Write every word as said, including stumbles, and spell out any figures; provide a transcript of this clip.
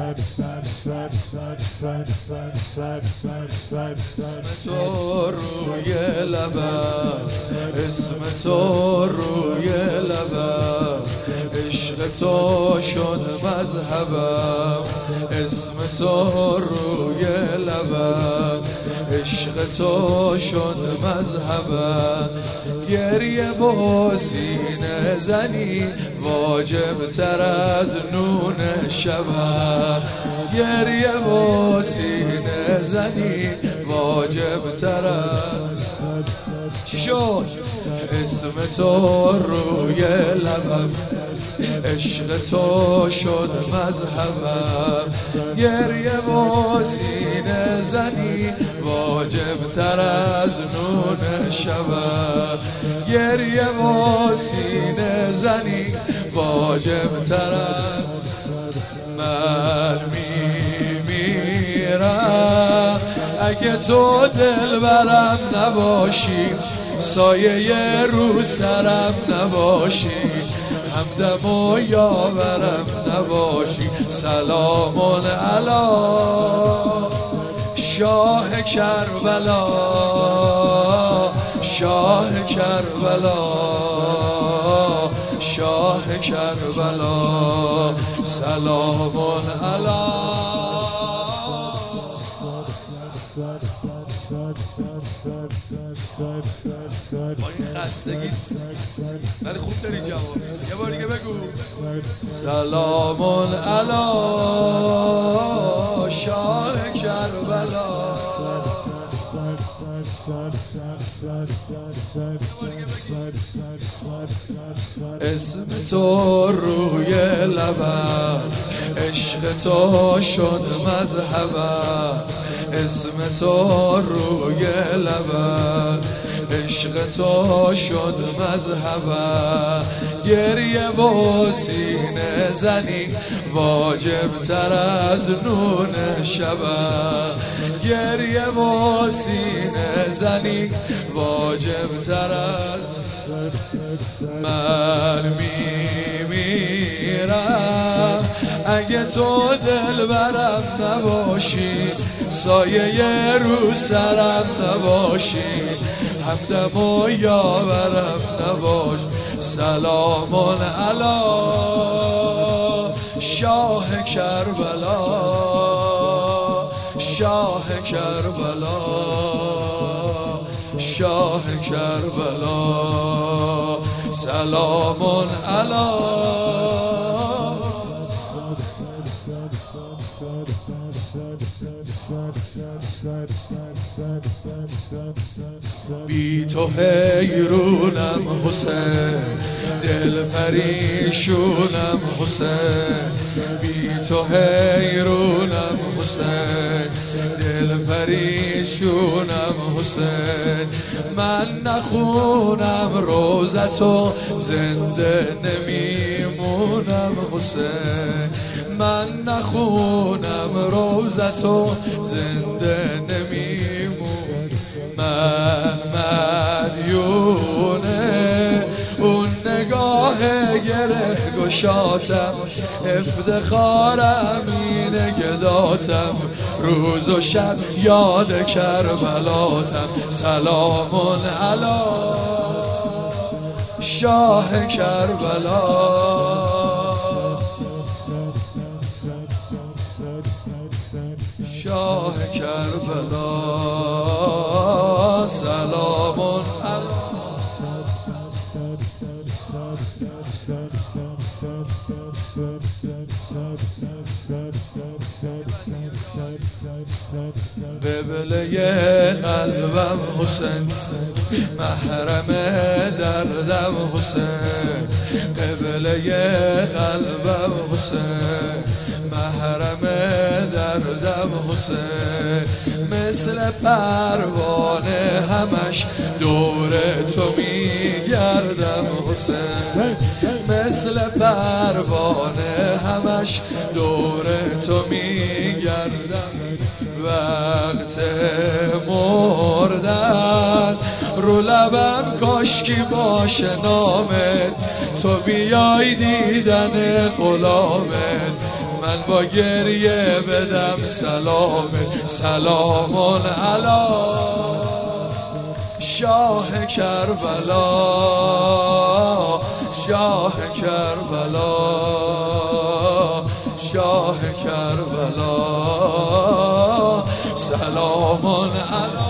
تو روی لبم، اسم تو روی لبم، عشق تو شد مذهبم. اسم تو روی لبم، عشق تو شد مذهبم. گریه با سینه زنی واجب تر از نون شبم. گریه با سینه زنی واجب تر از چی شد؟ اسم تو روی لبم، عشق تو شد مذهبم. گریه با سینه زنی واجب تر از نون شبم. گریه با سینه زنی واجب تر از من میمیرم اگه تو دلبرم نباشی، سایه رو سرم نباشی، همدم و یاورم نباشی. سلام علی شاه کربلا، شاه کربلا، شاه کربلا. سلام علی با این خستگی ولی خوب داری جواب میدی. یه بار دیگه بگو. سلام علی شاه کربلا. اسم تو روی لبم، عشق تو شد مذهبم. اسم تو روی لبم، عشق تو شد مذهبم. گریه و سینه زنی واجب تر از نون شبم. گریه و سینه زنی واجب تر از من میمیرم اگه تو دلبرم نباشی، سایه رو سرم نباشی، همدم و یاورم نباش. سلام علی شاه کربلا، شاه کربلا، شاه کربلا. سلام علی بی تو حیرونم حسین، دل پریشونم حسین. بی تو حیرونم حسین، دل پریشونم حسین. من نخونم روزتو زنده نمیمونم حسین. من نخونم روزتو زنده نمیمونم. من مدیونه اون نگاه گره گشاتم، افتخارم اینه که داتم روز و شب یاد کربلاتم. سلام علی شاه کربلا، شاه کربلا. سلام علی قبله قلبم حسین، محرم دردم حسین. قبله قلبم حسین، محرم دردم حسین. مثل پروانه همش دور تو میگردم حسین. مثل پروانه همش دور تو میگردم. وقت مردن رو لبم کاشکی باشه نامت، تو بیای دیدن غلامت. من با گریه بدم سلام سلام علی شاه کربلا شاه کربلا شاه کربلا سلام علی